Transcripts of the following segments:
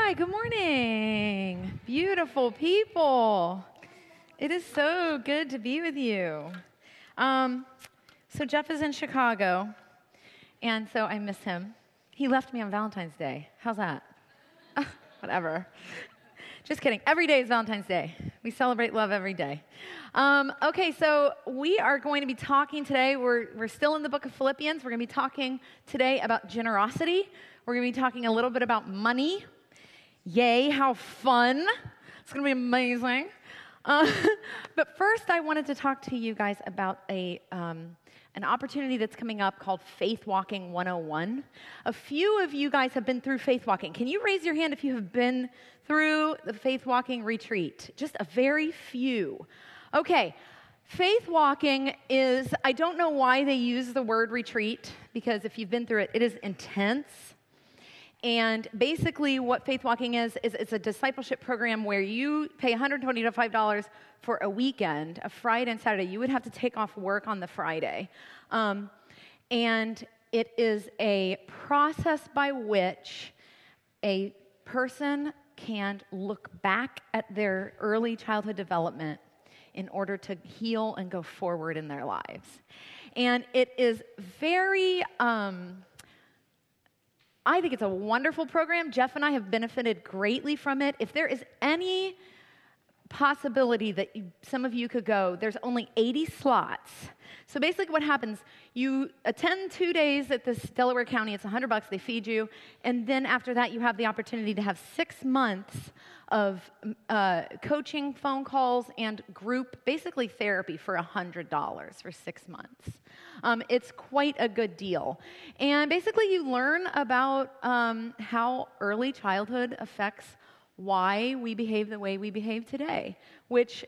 Hi, good morning. Beautiful people. It is so good to be with you. So Jeff is in Chicago, and so I miss him. He left me on Valentine's Day. How's that? Whatever. Just kidding. Every day is Valentine's Day. We celebrate love every day. Okay, so we are going to be talking today. We're still in the book of Philippians. We're going to be talking today about generosity. We're going to be talking a little bit about money. Yay, how fun. It's going to be amazing. But first, I wanted to talk to you guys about an opportunity that's coming up called Faith Walking 101. A few of you guys have been through Faith Walking. Can you raise your hand if you have been through the Faith Walking retreat? Just a very few. Okay, Faith Walking is, I don't know why they use the word retreat, because if you've been through it, it is intense. And basically what Faith Walking is it's a discipleship program where you pay $120 to $5 for a weekend, a Friday and Saturday. You would have to take off work on the Friday. And it is a process by which a person can look back at their early childhood development in order to heal and go forward in their lives. And it is very... I think it's a wonderful program. Jeff and I have benefited greatly from it. If there is any possibility that some of you could go, there's only 80 slots. So basically what happens, you attend 2 days at this Delaware County, it's $100, they feed you, and then after that you have the opportunity to have 6 months of coaching, phone calls, and group, basically therapy for $100 for 6 months. It's quite a good deal. And basically you learn about how early childhood affects why we behave the way we behave today, which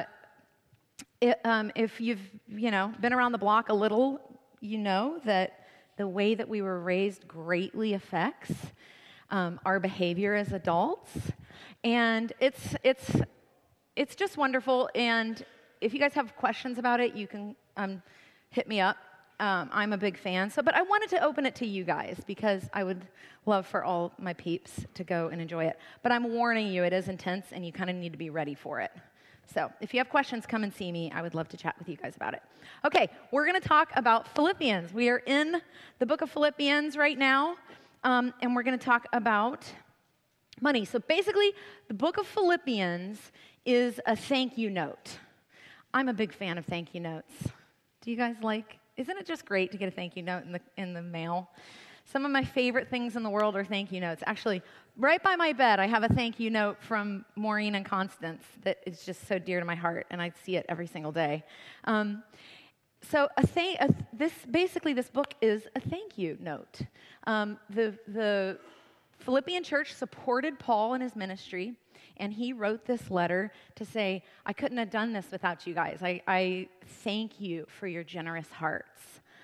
if you've been around the block a little, you know that the way that we were raised greatly affects our behavior as adults. And it's just wonderful. And if you guys have questions about it, you can hit me up. I'm a big fan. But I wanted to open it to you guys because I would love for all my peeps to go and enjoy it. But I'm warning you, it is intense, and you kind of need to be ready for it. So if you have questions, come and see me. I would love to chat with you guys about it. Okay, we're going to talk about Philippians. We are in the book of Philippians right now, and we're going to talk about money. So basically, the book of Philippians is a thank you note. I'm a big fan of thank you notes. Do you guys isn't it just great to get a thank you note in the mail? Some of my favorite things in the world are thank you notes. Actually, right by my bed, I have a thank you note from Maureen and Constance that is just so dear to my heart, and I see it every single day. So this book is a thank you note. The Philippian church supported Paul in his ministry, and he wrote this letter to say, I couldn't have done this without you guys. I thank you for your generous hearts.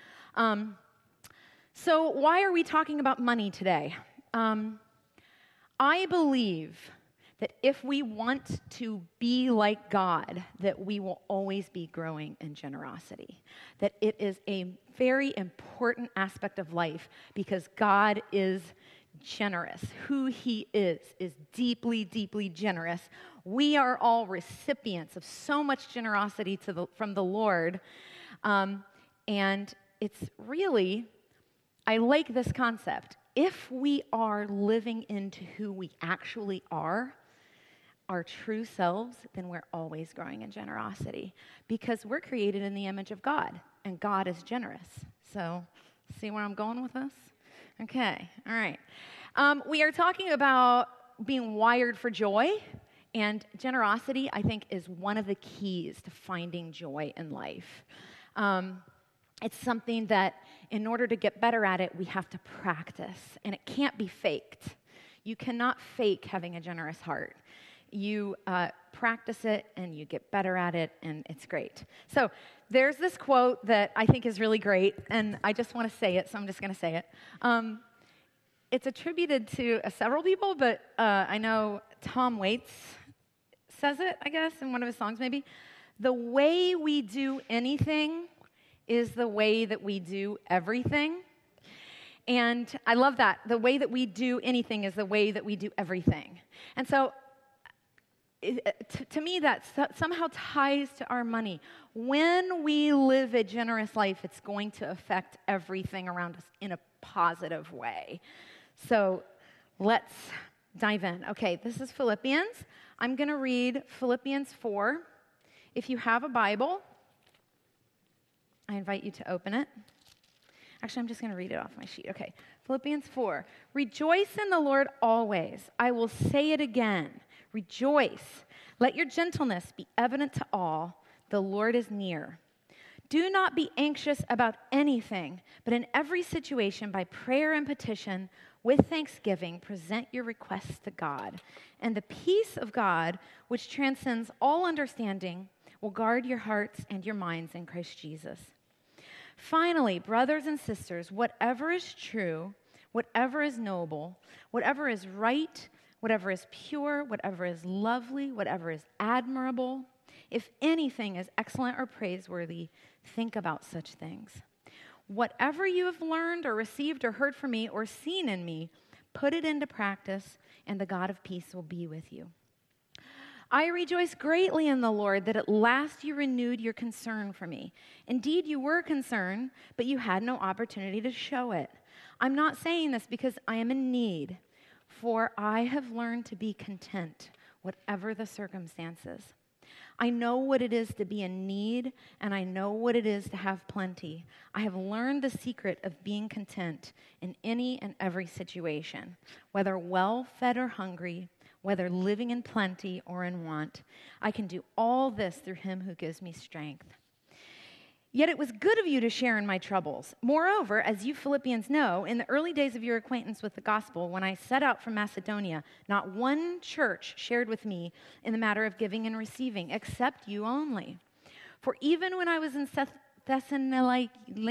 So why are we talking about money today? I believe that if we want to be like God, that we will always be growing in generosity. That it is a very important aspect of life because God is generous. Who he is deeply, deeply generous. We are all recipients of so much generosity from the Lord. And it's really, I like this concept. If we are living into who we actually are, our true selves, then we're always growing in generosity because we're created in the image of God, and God is generous. So, see where I'm going with this? Okay, all right. We are talking about being wired for joy, and generosity, I think, is one of the keys to finding joy in life. It's something that, in order to get better at it, we have to practice, and it can't be faked. You cannot fake having a generous heart. You practice it, and you get better at it, and it's great. So there's this quote that I think is really great, and I just want to say it, so I'm just going to say it. It's attributed to several people, but I know Tom Waits says it, I guess, in one of his songs maybe. The way we do anything is the way that we do everything. And I love that. The way that we do anything is the way that we do everything. And so to me, that somehow ties to our money. When we live a generous life, it's going to affect everything around us in a positive way. So let's dive in. Okay, this is Philippians. I'm going to read Philippians 4. If you have a Bible, I invite you to open it. Actually, I'm just going to read it off my sheet. Okay, Philippians 4. Rejoice in the Lord always. I will say it again. Rejoice. Let your gentleness be evident to all. The Lord is near. Do not be anxious about anything, but in every situation, by prayer and petition, with thanksgiving, present your requests to God. And the peace of God, which transcends all understanding, will guard your hearts and your minds in Christ Jesus. Finally, brothers and sisters, whatever is true, whatever is noble, whatever is right, whatever is pure, whatever is lovely, whatever is admirable, if anything is excellent or praiseworthy, think about such things. Whatever you have learned or received or heard from me or seen in me, put it into practice, and the God of peace will be with you. I rejoice greatly in the Lord that at last you renewed your concern for me. Indeed, you were concerned, but you had no opportunity to show it. I'm not saying this because I am in need, for I have learned to be content, whatever the circumstances. I know what it is to be in need, and I know what it is to have plenty. I have learned the secret of being content in any and every situation, whether well-fed or hungry, whether living in plenty or in want. I can do all this through him who gives me strength. Yet it was good of you to share in my troubles. Moreover, as you Philippians know, in the early days of your acquaintance with the gospel, when I set out from Macedonia, not one church shared with me in the matter of giving and receiving, except you only. For even when I was in Thessalonica,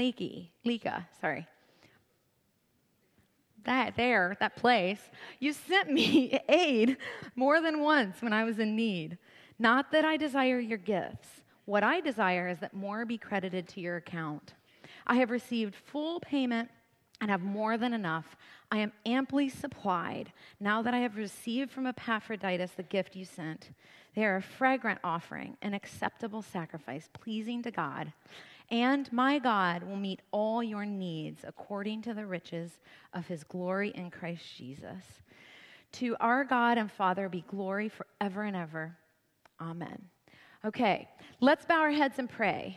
that place, you sent me aid more than once when I was in need. Not that I desire your gifts. What I desire is that more be credited to your account. I have received full payment and have more than enough. I am amply supplied now that I have received from Epaphroditus the gift you sent. They are a fragrant offering, an acceptable sacrifice, pleasing to God. And my God will meet all your needs according to the riches of his glory in Christ Jesus. To our God and Father be glory forever and ever. Amen. Okay, let's bow our heads and pray.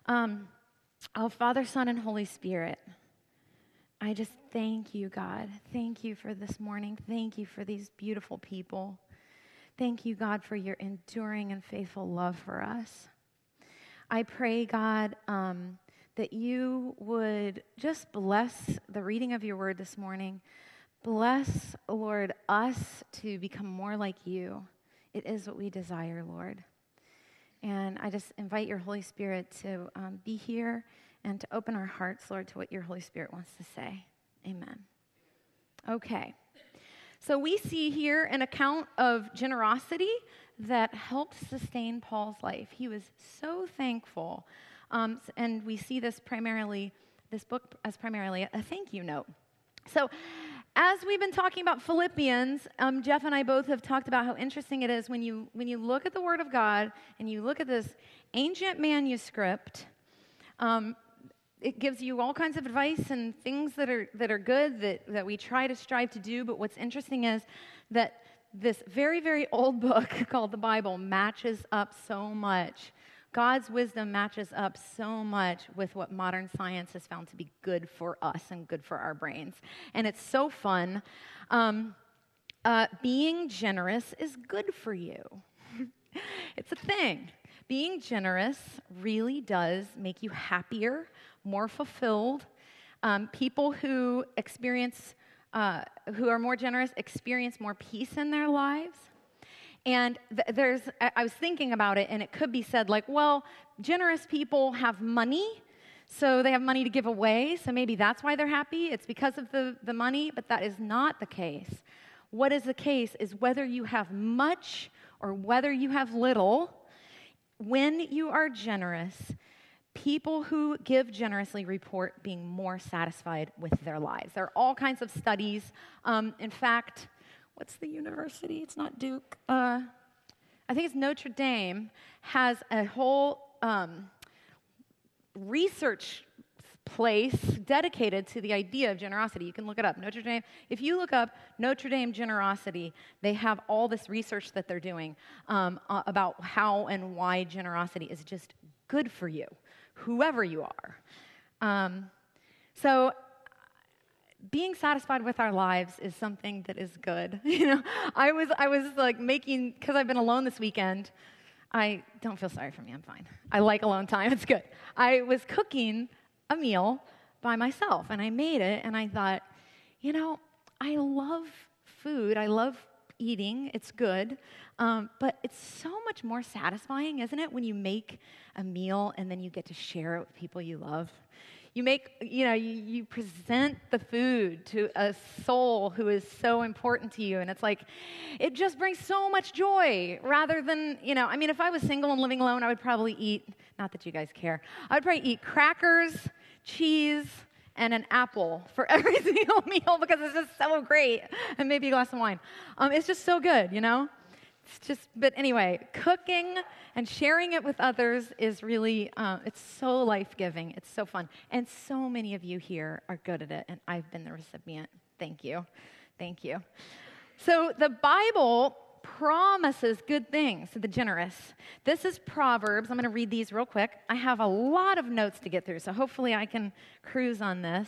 Oh, Father, Son, and Holy Spirit, I just thank you, God. Thank you for this morning. Thank you for these beautiful people. Thank you, God, for your enduring and faithful love for us. I pray, God, that you would just bless the reading of your word this morning. Bless, Lord, us to become more like you. It is what we desire, Lord. And I just invite your Holy Spirit to be here and to open our hearts, Lord, to what your Holy Spirit wants to say. Amen. Okay. So we see here an account of generosity that helped sustain Paul's life. He was so thankful. And we see this book as primarily a thank you note. So as we've been talking about Philippians, Jeff and I both have talked about how interesting it is when you look at the Word of God and you look at this ancient manuscript. It gives you all kinds of advice and things that are good that we try to strive to do. But what's interesting is that this very, very old book called the Bible matches up so much. God's wisdom matches up so much with what modern science has found to be good for us and good for our brains. And it's so fun. Being generous is good for you. It's a thing. Being generous really does make you happier, more fulfilled. People who are more generous experience more peace in their lives. And I was thinking about it, and it could be said like, well, generous people have money, so they have money to give away, so maybe that's why they're happy. It's because of the money, but that is not the case. What is the case is whether you have much or whether you have little, when you are generous, People who give generously report being more satisfied with their lives. There are all kinds of studies. In fact, what's the university? It's not Duke. I think it's Notre Dame has a whole research place dedicated to the idea of generosity. You can look it up. Notre Dame. If you look up Notre Dame generosity, they have all this research that they're doing about how and why generosity is just good for you, whoever you are. So being satisfied with our lives is something that is good. I was like making, because I've been alone this weekend. I don't feel sorry for me. I'm fine. I like alone time. It's good. I was cooking a meal by myself, and I made it, and I thought, I love food. I love eating. It's good. But it's so much more satisfying, isn't it, when you make a meal and then you get to share it with people you love? You make, you present the food to a soul who is so important to you, and it's like, it just brings so much joy rather than, if I was single and living alone, I would probably eat, not that you guys care, I would probably eat crackers, cheese, and an apple for every single meal because it's just so great, and maybe a glass of wine. It's just so good, but anyway, cooking and sharing it with others is really, it's so life-giving. It's so fun. And so many of you here are good at it, and I've been the recipient. Thank you. Thank you. So the Bible promises good things to the generous. This is Proverbs. I'm going to read these real quick. I have a lot of notes to get through, so hopefully I can cruise on this.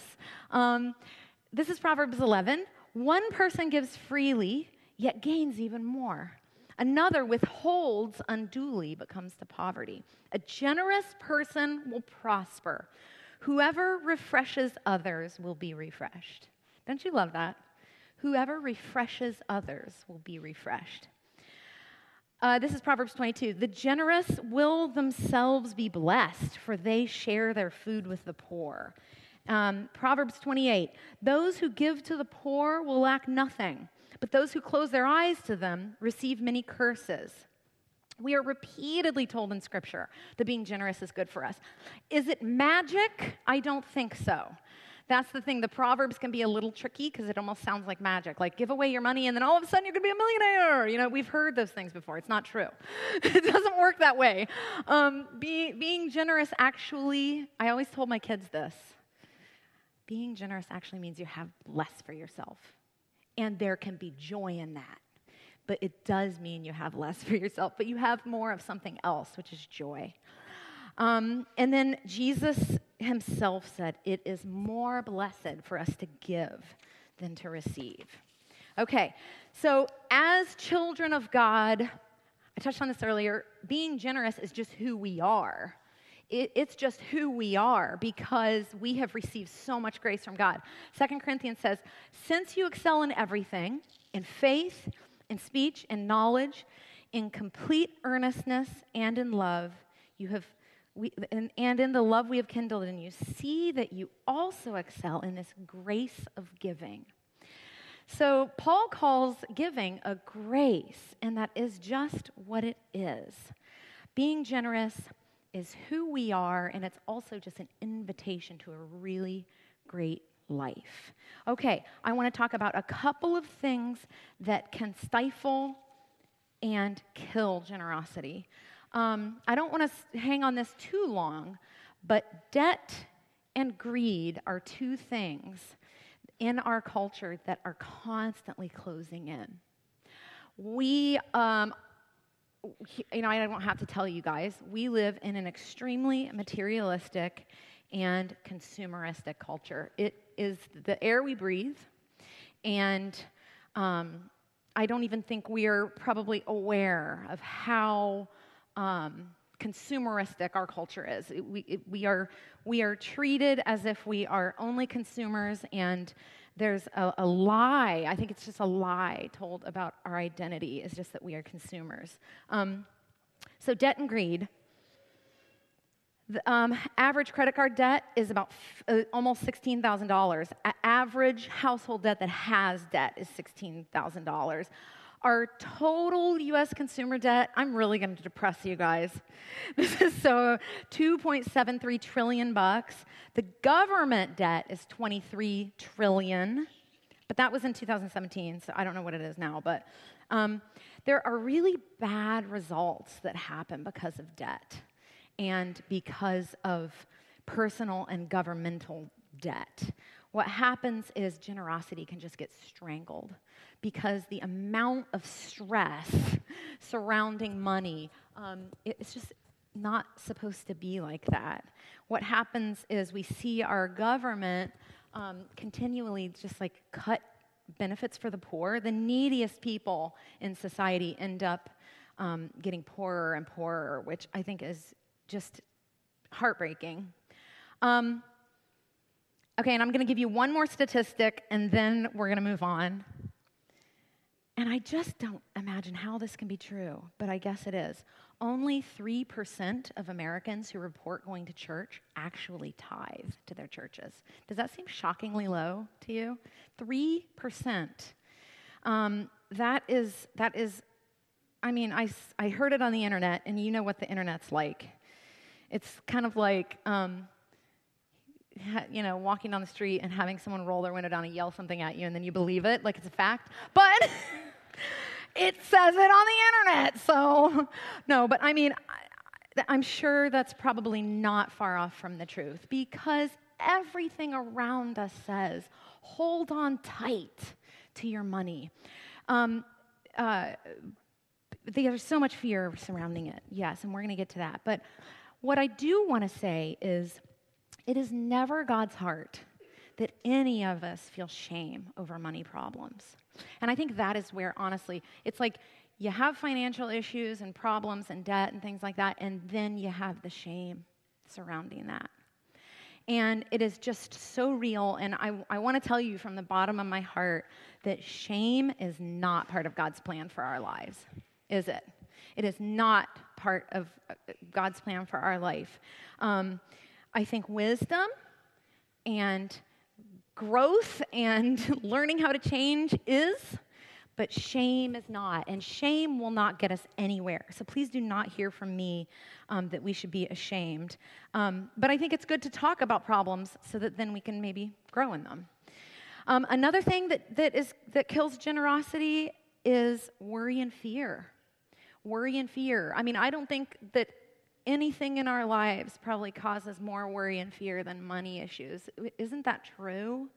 This is Proverbs 11. One person gives freely, yet gains even more. Another withholds unduly but comes to poverty. A generous person will prosper. Whoever refreshes others will be refreshed. Don't you love that? Whoever refreshes others will be refreshed. This is Proverbs 22. The generous will themselves be blessed, for they share their food with the poor. Proverbs 28. Those who give to the poor will lack nothing, but those who close their eyes to them receive many curses. We are repeatedly told in Scripture that being generous is good for us. Is it magic? I don't think so. That's the thing. The Proverbs can be a little tricky because it almost sounds like magic. Like, give away your money and then all of a sudden you're going to be a millionaire. We've heard those things before. It's not true. It doesn't work that way. Being generous actually, I always told my kids this. Being generous actually means you have less for yourself. And there can be joy in that. But it does mean you have less for yourself, but you have more of something else, which is joy. And then Jesus himself said, it is more blessed for us to give than to receive. Okay, so as children of God, I touched on this earlier, being generous is just who we are. It's just who we are because we have received so much grace from God. 2 Corinthians says, since you excel in everything, in faith, in speech, in knowledge, in complete earnestness, and in love, and in the love we have kindled in you, see that you also excel in this grace of giving. So Paul calls giving a grace, and that is just what it is. Being generous is who we are, and it's also just an invitation to a really great life. Okay, I want to talk about a couple of things that can stifle and kill generosity. I don't want to hang on this too long, but debt and greed are two things in our culture that are constantly closing in. I don't have to tell you guys, we live in an extremely materialistic and consumeristic culture. It is the air we breathe, and I don't even think we are probably aware of how consumeristic our culture is. We are treated as if we are only consumers, and there's a lie. I think it's just a lie told about our identity. It's just that we are consumers. So debt and greed. The average credit card debt is about almost $16,000. Average household debt that has debt is $16,000. our total U.S. consumer debt, I'm really going to depress you guys. This is so $2.73 trillion. The government debt is $23 trillion, but that was in 2017, so I don't know what it is now. But there are really bad results that happen because of debt and because of personal and governmental debt. What happens is generosity can just get strangled because the amount of stress surrounding money, it's just not supposed to be like that. What happens is we see our government continually just like cut benefits for the poor. The neediest people in society end up getting poorer and poorer, which I think is just heartbreaking. Okay, and I'm going to give you one more statistic, and then we're going to move on. And I just don't imagine how this can be true, but I guess it is. Only 3% of Americans who report going to church actually tithe to their churches. Does that seem shockingly low to you? 3%. That is. I mean, I heard it on the internet, and you know what the internet's like. It's kind of like, walking down the street and having someone roll their window down and yell something at you, and then you believe it like it's a fact. But it says it on the internet, so no. But I mean, I'm sure that's probably not far off from the truth because everything around us says, hold on tight to your money. There's so much fear surrounding it, yes, and we're going to get to that. But what I do want to say is, it is never God's heart that any of us feel shame over money problems. And I think that is where, honestly, it's like you have financial issues and problems and debt and things like that, and then you have the shame surrounding that. And it is just so real, and I want to tell you from the bottom of my heart that shame is not part of God's plan for our lives, is it? It is not part of God's plan for our life. I think wisdom and growth and learning how to change is, but shame is not. And shame will not get us anywhere. So please do not hear from me that we should be ashamed. But I think it's good to talk about problems so that then we can maybe grow in them. Another thing that kills generosity is worry and fear. Worry and fear. I mean, I don't think that anything in our lives probably causes more worry and fear than money issues. Isn't that true?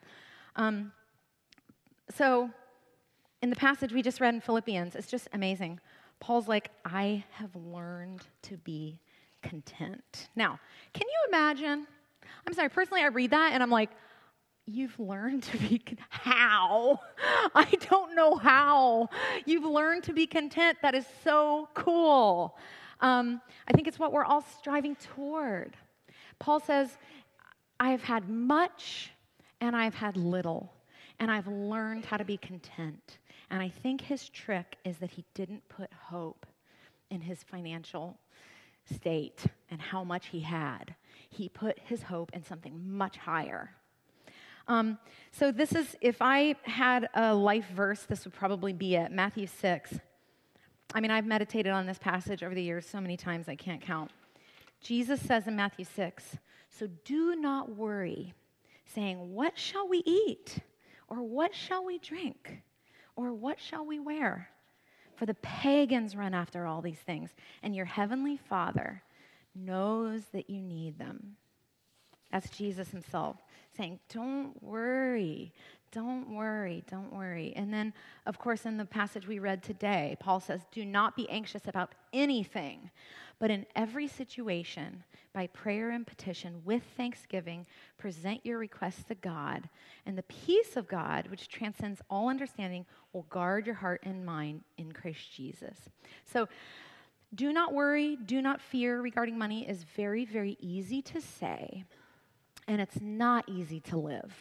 So in the passage we just read in Philippians, it's just amazing. Paul's like, I have learned to be content. Now, can you imagine? I'm sorry, personally I read that and I'm like, you've learned to be, how? I don't know how. You've learned to be content. That is so cool. I think it's what we're all striving toward. Paul says, I have had much and I've had little, and I've learned how to be content. And I think his trick is that he didn't put hope in his financial state and how much he had. He put his hope in something much higher. So this is, if I had a life verse, this would probably be it, Matthew 6. I mean, I've meditated on this passage over the years so many times I can't count. Jesus says in Matthew 6, so do not worry, saying, what shall we eat? Or what shall we drink? Or what shall we wear? For the pagans run after all these things, and your heavenly Father knows that you need them. That's Jesus himself saying, don't worry, don't worry, don't worry. And then, of course, in the passage we read today, Paul says, do not be anxious about anything, but in every situation, by prayer and petition, with thanksgiving, present your requests to God, and the peace of God, which transcends all understanding, will guard your heart and mind in Christ Jesus. So, do not worry, do not fear regarding money is very, very easy to say, and it's not easy to live.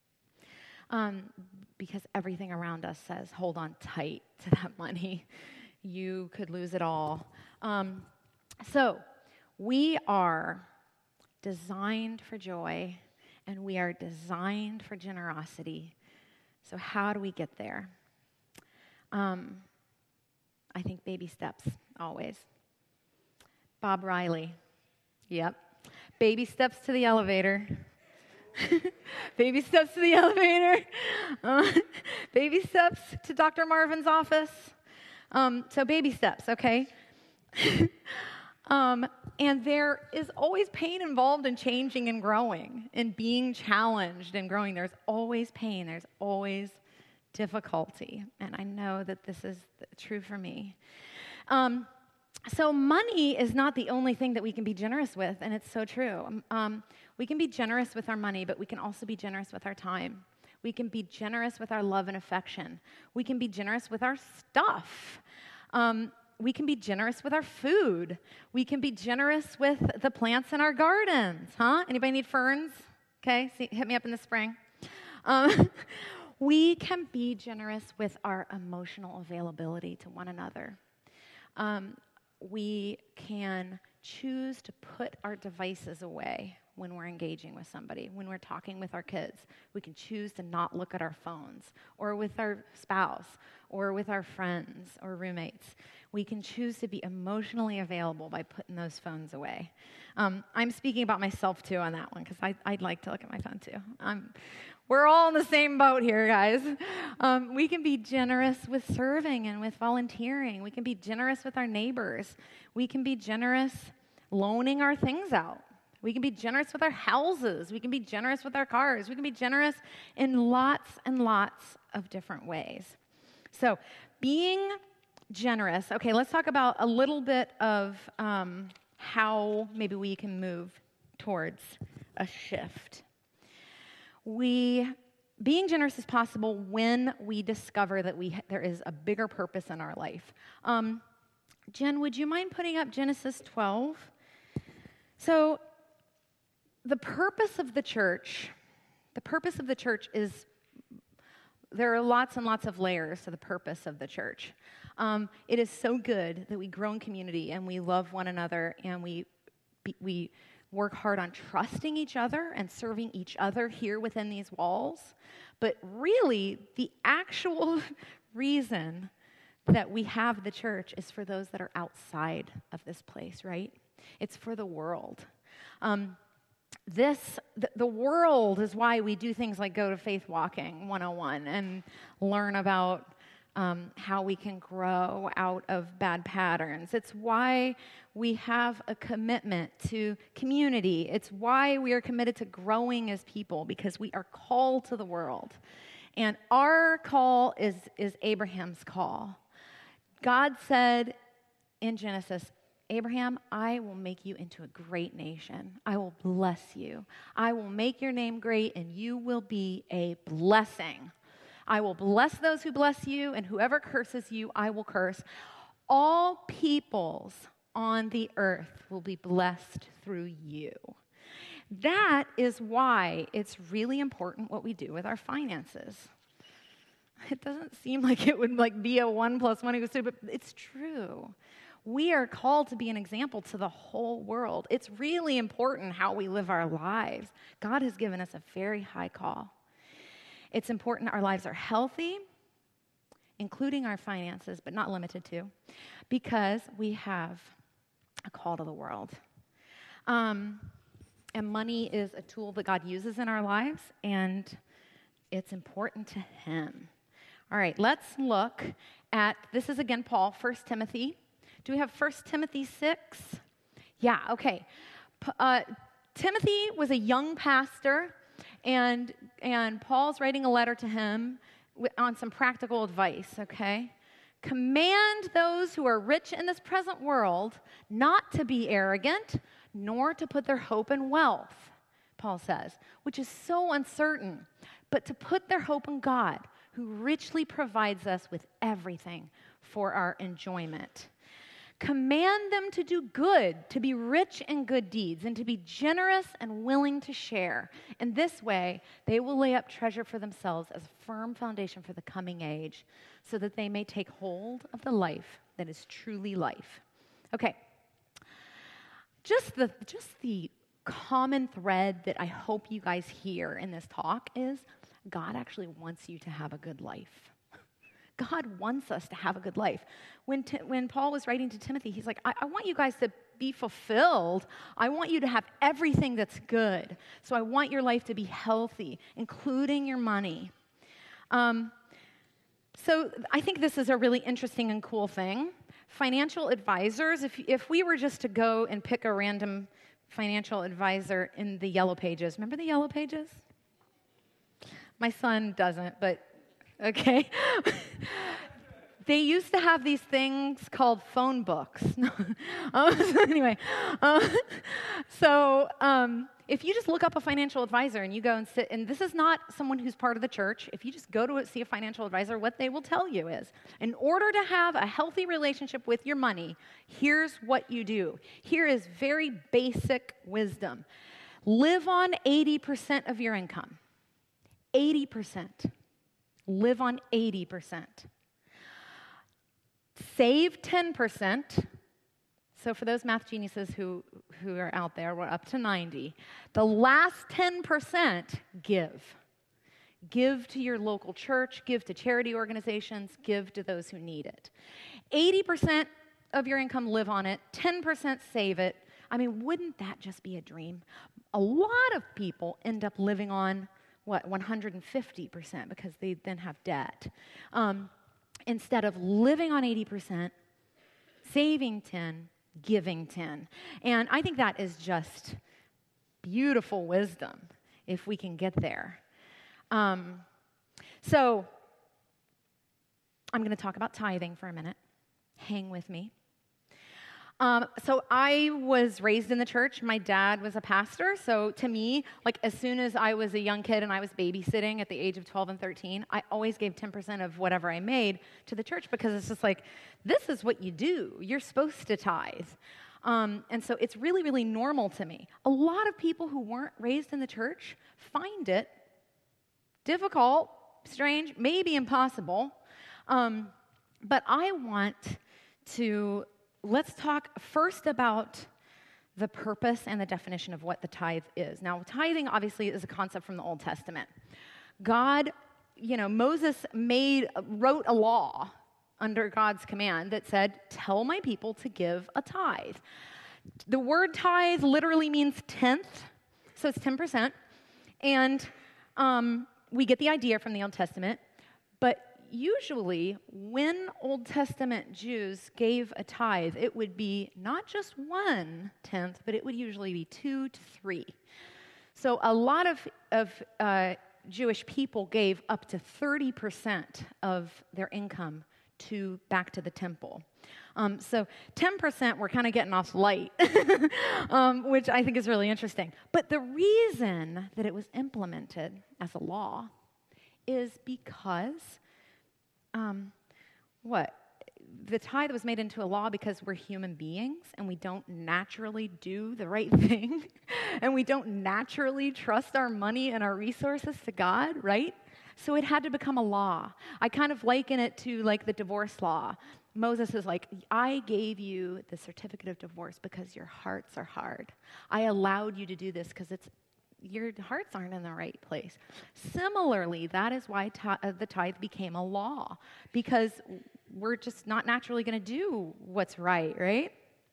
Because everything around us says, hold on tight to that money. You could lose it all. So we are designed for joy, and we are designed for generosity. So how do we get there? I think baby steps, always. Bob Riley. Yep. Baby steps to the elevator. Baby steps to the elevator. Baby steps to Dr. Marvin's office. So baby steps, okay? And there is always pain involved in changing and growing, in being challenged and growing. There's always pain. There's always difficulty. And I know that this is true for me. So money is not the only thing that we can be generous with, and it's so true. We can be generous with our money, but we can also be generous with our time. We can be generous with our love and affection. We can be generous with our stuff. We can be generous with our food. We can be generous with the plants in our gardens, huh? Anybody need ferns? Okay, hit me up in the spring. We can be generous with our emotional availability to one another. We can choose to put our devices away when we're engaging with somebody, when we're talking with our kids. We can choose to not look at our phones, or with our spouse, or with our friends or roommates. We can choose to be emotionally available by putting those phones away. I'm speaking about myself, too, on that one, because I'd like to look at my phone, too. We're all in the same boat here, guys. We can be generous with serving and with volunteering. We can be generous with our neighbors. We can be generous loaning our things out. We can be generous with our houses. We can be generous with our cars. We can be generous in lots and lots of different ways. So being generous. Okay, let's talk about a little bit of how maybe we can move towards a shift. Being generous is possible when we discover that there is a bigger purpose in our life. Jen, would you mind putting up Genesis 12? So the purpose of the church is, there are lots and lots of layers to the purpose of the church. It is so good that we grow in community and we love one another and we work hard on trusting each other and serving each other here within these walls. But really, the actual reason that we have the church is for those that are outside of this place, right? It's for the world. The world is why we do things like go to Faith Walking 101 and learn about how we can grow out of bad patterns. It's why we have a commitment to community. It's why we are committed to growing as people, because we are called to the world. And our call is Abraham's call. God said in Genesis, Abraham, I will make you into a great nation. I will bless you. I will make your name great, and you will be a blessing. I will bless those who bless you, and whoever curses you, I will curse. All peoples on the earth will be blessed through you. That is why it's really important what we do with our finances. It doesn't seem like it would be a 1 + 1 = 2, but it's true. We are called to be an example to the whole world. It's really important how we live our lives. God has given us a very high call. It's important our lives are healthy, including our finances, but not limited to, because we have a call to the world. And money is a tool that God uses in our lives, and it's important to Him. All right, let's look at, this is again Paul, 1 Timothy. Do we have 1 Timothy 6? Yeah, okay. Timothy was a young pastor, and Paul's writing a letter to him on some practical advice, okay? Command those who are rich in this present world not to be arrogant, nor to put their hope in wealth, Paul says, which is so uncertain, but to put their hope in God, who richly provides us with everything for our enjoyment. Command them to do good, to be rich in good deeds, and to be generous and willing to share. In this way, they will lay up treasure for themselves as a firm foundation for the coming age, so that they may take hold of the life that is truly life. Okay. Just the common thread that I hope you guys hear in this talk is God actually wants you to have a good life. God wants us to have a good life. When Paul was writing to Timothy, he's like, I want you guys to be fulfilled. I want you to have everything that's good. So I want your life to be healthy, including your money. So I think this is a really interesting and cool thing. Financial advisors, if we were just to go and pick a random financial advisor in the Yellow Pages, remember the Yellow Pages? My son doesn't, but okay. They used to have these things called phone books. Anyway, if you just look up a financial advisor and you go and sit, and this is not someone who's part of the church, if you just go to see a financial advisor, what they will tell you is, in order to have a healthy relationship with your money, here's what you do. Here is very basic wisdom. Live on 80% of your income. 80%. Live on 80%. Save 10%. So for those math geniuses who are out there, we're up to 90. The last 10%, give. Give to your local church, give to charity organizations, give to those who need it. 80% of your income, live on it. 10% save it. I mean, wouldn't that just be a dream? A lot of people end up living on, 150% because they then have debt. Instead of living on 80%, saving 10, giving 10. And I think that is just beautiful wisdom if we can get there. So I'm going to talk about tithing for a minute. Hang with me. So I was raised in the church. My dad was a pastor. So to me, like as soon as I was a young kid and I was babysitting at the age of 12 and 13, I always gave 10% of whatever I made to the church because it's just like, this is what you do. You're supposed to tithe. And so it's really, really normal to me. A lot of people who weren't raised in the church find it difficult, strange, maybe impossible. But I want to... Let's talk first about the purpose and the definition of what the tithe is. Now, tithing obviously is a concept from the Old Testament. God, Moses wrote a law under God's command that said, tell my people to give a tithe. The word tithe literally means tenth, so it's 10%. And we get the idea from the Old Testament, but usually, when Old Testament Jews gave a tithe, it would be not just 1/10, but it would usually be 2 to 3. So a lot of Jewish people gave up to 30% of their income back to the temple. So 10% we're kind of getting off light, which I think is really interesting. But the reason that it was implemented as a law is because the tithe was made into a law because we're human beings and we don't naturally do the right thing and we don't naturally trust our money and our resources to God, right? So it had to become a law. I kind of liken it to like the divorce law. Moses is like, I gave you the certificate of divorce because your hearts are hard. I allowed you to do this because your hearts aren't in the right place. Similarly, that is why the tithe became a law, because we're just not naturally going to do what's right?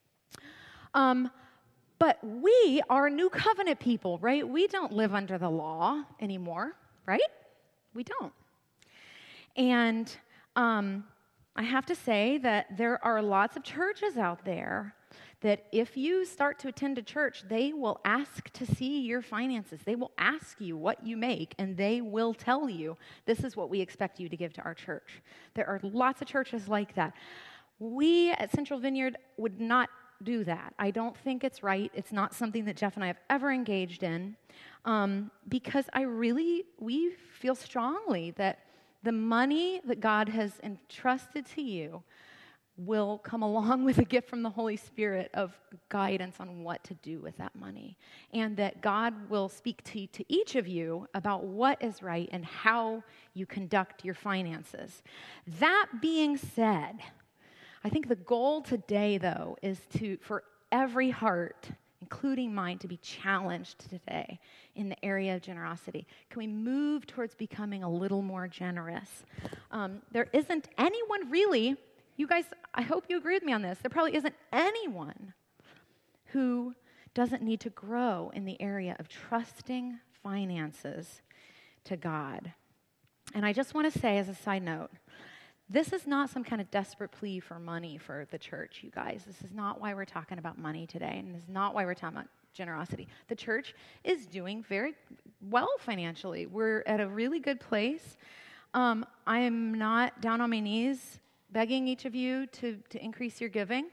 But we are new covenant people, right? We don't live under the law anymore, right? We don't. And I have to say that there are lots of churches out there that if you start to attend a church, they will ask to see your finances. They will ask you what you make, and they will tell you, this is what we expect you to give to our church. There are lots of churches like that. We at Central Vineyard would not do that. I don't think it's right. It's not something that Jeff and I have ever engaged in, because we feel strongly that the money that God has entrusted to you will come along with a gift from the Holy Spirit of guidance on what to do with that money. And that God will speak to each of you about what is right and how you conduct your finances. That being said, I think the goal today, though, is for every heart, including mine, to be challenged today in the area of generosity? Can we move towards becoming a little more generous? There isn't anyone really, you guys, I hope you agree with me on this, there probably isn't anyone who doesn't need to grow in the area of trusting finances to God. And I just want to say as a side note, this is not some kind of desperate plea for money for the church, you guys. This is not why we're talking about money today, and this is not why we're talking about generosity. The church is doing very well financially. We're at a really good place. I'm not down on my knees begging each of you to increase your giving.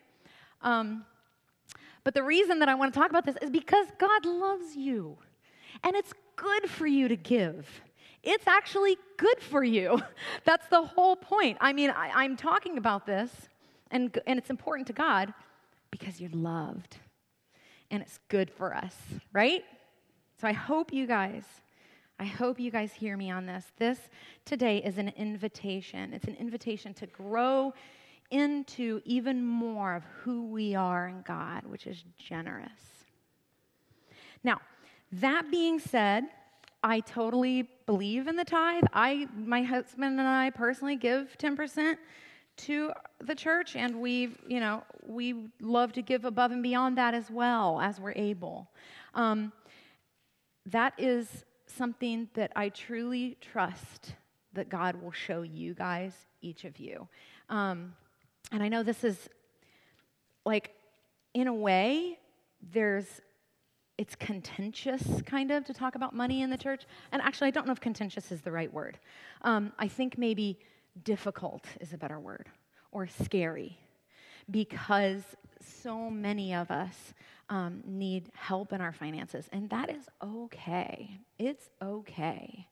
But the reason that I want to talk about this is because God loves you, and it's good for you to give. It's actually good for you. That's the whole point. I mean, I'm talking about this, and it's important to God because you're loved, and it's good for us, right? So I hope you guys hear me on this. This today is an invitation. It's an invitation to grow into even more of who we are in God, which is generous. Now, that being said, I totally believe in the tithe. My husband and I personally give 10% to the church, and we love to give above and beyond that as well as we're able. That is something that I truly trust that God will show you guys, each of you. And I know this is like, in a way, it's contentious, kind of, to talk about money in the church. And actually, I don't know if contentious is the right word. I think maybe difficult is a better word, or scary, because so many of us need help in our finances, and that is okay. It's okay.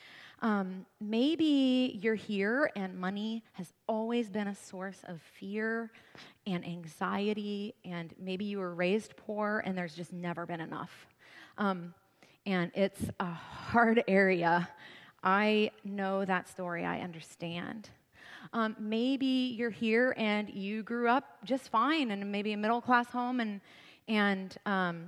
Maybe you're here and money has always been a source of fear and anxiety, and maybe you were raised poor and there's just never been enough. And it's a hard area. I know that story. I understand. Maybe you're here and you grew up just fine in maybe a middle-class home, and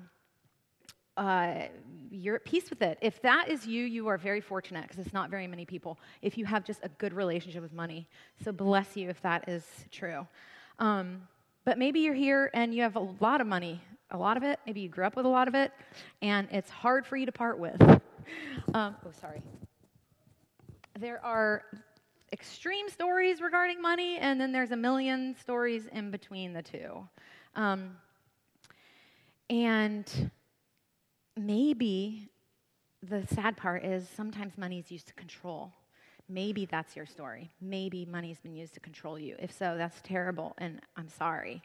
you're at peace with it. If that is you, you are very fortunate, because it's not very many people, if you have just a good relationship with money. So bless you if that is true. But maybe you're here and you have a lot of money, a lot of it. Maybe you grew up with a lot of it, and it's hard for you to part with. There are extreme stories regarding money, and then there's a million stories in between the two. And maybe the sad part is sometimes money is used to control. Maybe that's your story. Maybe money's been used to control you. If so, that's terrible, and I'm sorry.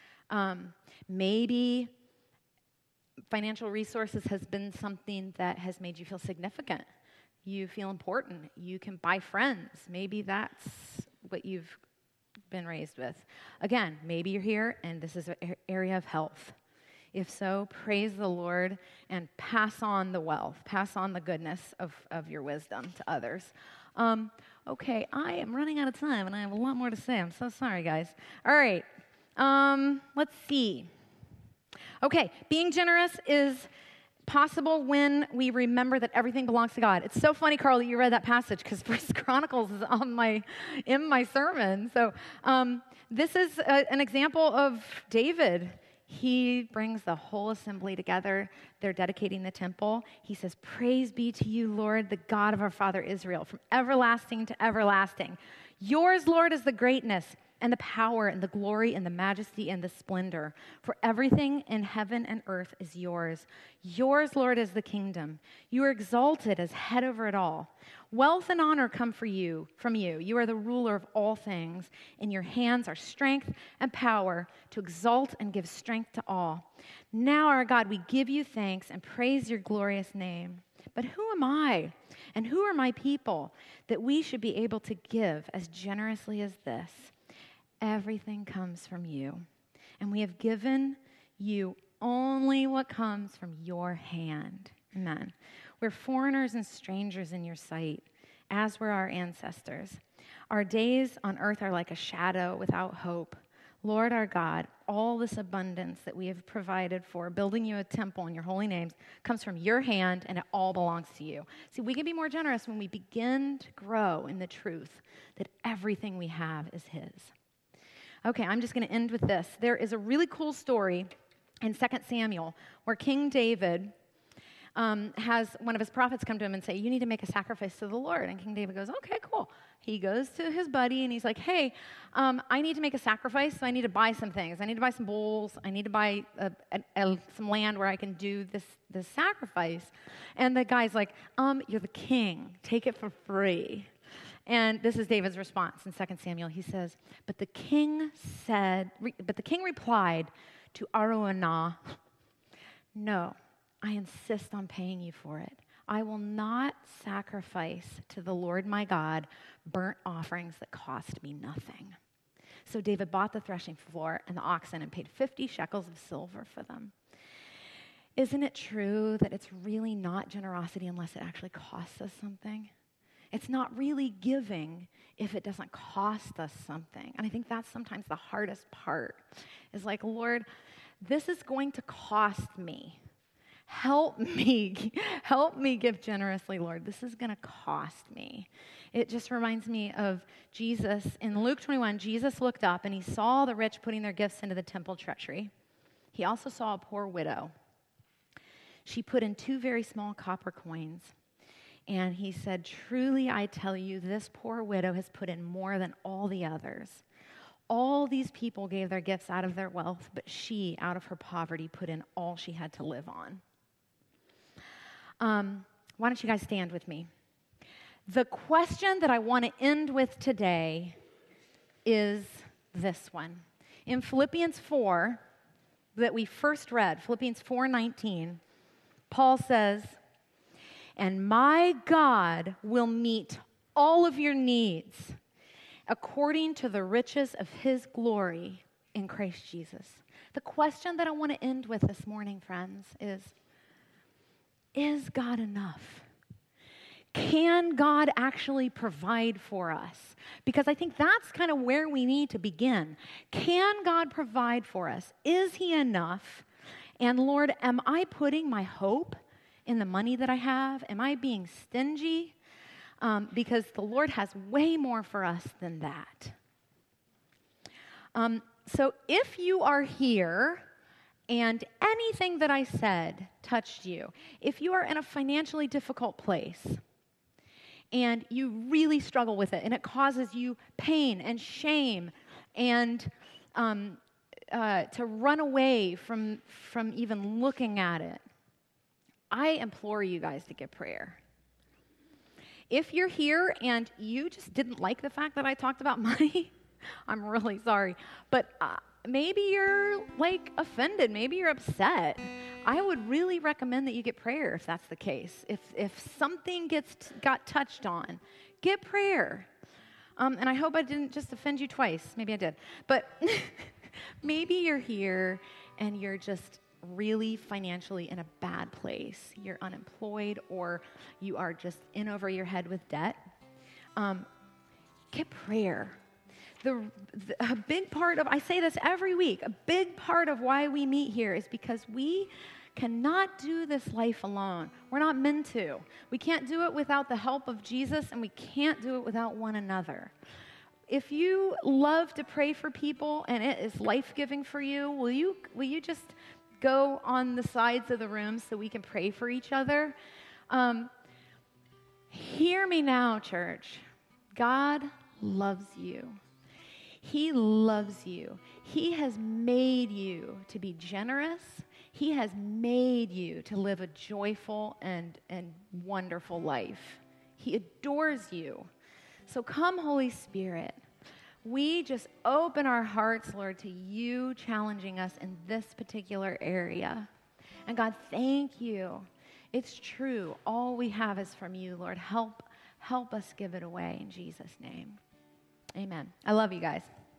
Maybe financial resources has been something that has made you feel significant. You feel important. You can buy friends. Maybe that's what you've been raised with. Again, maybe you're here and this is an area of health. If so, praise the Lord and pass on the wealth, pass on the goodness of your wisdom to others. Okay, I am running out of time and I have a lot more to say. I'm so sorry, guys. All right, let's see. Okay, being generous is possible when we remember that everything belongs to God. It's so funny, Carl, that you read that passage, because First Chronicles is in my sermon. So this is an example of David. He brings the whole assembly together. They're dedicating the temple. He says, "Praise be to you, Lord, the God of our father Israel, from everlasting to everlasting. Yours, Lord, is the greatness and the power and the glory and the majesty and the splendor. For everything in heaven and earth is yours. Yours, Lord, is the kingdom. You are exalted as head over it all. Wealth and honor come from you. You are the ruler of all things. In your hands are strength and power to exalt and give strength to all. Now, our God, we give you thanks and praise your glorious name. But who am I and who are my people that we should be able to give as generously as this? Everything comes from you, and we have given you only what comes from your hand." Amen. We're foreigners and strangers in your sight, as were our ancestors. Our days on earth are like a shadow without hope. Lord our God, all this abundance that we have provided for building you a temple in your holy names comes from your hand, and it all belongs to you. See, we can be more generous when we begin to grow in the truth that everything we have is his. Okay, I'm just going to end with this. There is a really cool story in 2 Samuel where King David has one of his prophets come to him and say, you need to make a sacrifice to the Lord. And King David goes, okay, cool. He goes to his buddy and he's like, hey, I need to make a sacrifice, so I need to buy some things. I need to buy some bulls. I need to buy some land where I can do this sacrifice. And the guy's like, you're the king. Take it for free. And this is David's response in 2 Samuel. He says, but the king replied to Araunah, no, I insist on paying you for it. I will not sacrifice to the Lord my God burnt offerings that cost me nothing. So David bought the threshing floor and the oxen and paid 50 shekels of silver for them. Isn't it true that it's really not generosity unless it actually costs us something? It's not really giving if it doesn't cost us something. And I think that's sometimes the hardest part, is like, Lord, this is going to cost me. Help me give generously, Lord. This is going to cost me. It just reminds me of Jesus. In Luke 21, Jesus looked up and he saw the rich putting their gifts into the temple treasury. He also saw a poor widow. She put in 2 very small copper coins. And he said, truly, I tell you, this poor widow has put in more than all the others. All these people gave their gifts out of their wealth, but she, out of her poverty, put in all she had to live on. Why don't you guys stand with me? The question that I want to end with today is this one. In Philippians 4, that we first read, Philippians 4:19, Paul says, and my God will meet all of your needs according to the riches of his glory in Christ Jesus. The question that I want to end with this morning, friends, is God enough? Can God actually provide for us? Because I think that's kind of where we need to begin. Can God provide for us? Is he enough? And Lord, am I putting my hope in the money that I have? Am I being stingy? Because the Lord has way more for us than that. So if you are here and anything that I said touched you, if you are in a financially difficult place and you really struggle with it and it causes you pain and shame and to run away from even looking at it, I implore you guys to get prayer. If you're here and you just didn't like the fact that I talked about money, I'm really sorry. But maybe you're like offended. Maybe you're upset. I would really recommend that you get prayer if that's the case. If something got touched on, get prayer. And I hope I didn't just offend you twice. Maybe I did. But maybe you're here and you're just really financially in a bad place. You're unemployed or you are just in over your head with debt. Get prayer. A big part of, I say this every week, a big part of why we meet here is because we cannot do this life alone. We're not meant to. We can't do it without the help of Jesus, and we can't do it without one another. If you love to pray for people and it is life-giving for you, will you just go on the sides of the room so we can pray for each other? Hear me now, church. God loves you. He loves you. He has made you to be generous. He has made you to live a joyful and wonderful life. He adores you. So come, Holy Spirit. We just open our hearts, Lord, to you challenging us in this particular area. And God, thank you. It's true. All we have is from you, Lord. Help us give it away in Jesus' name. Amen. I love you guys.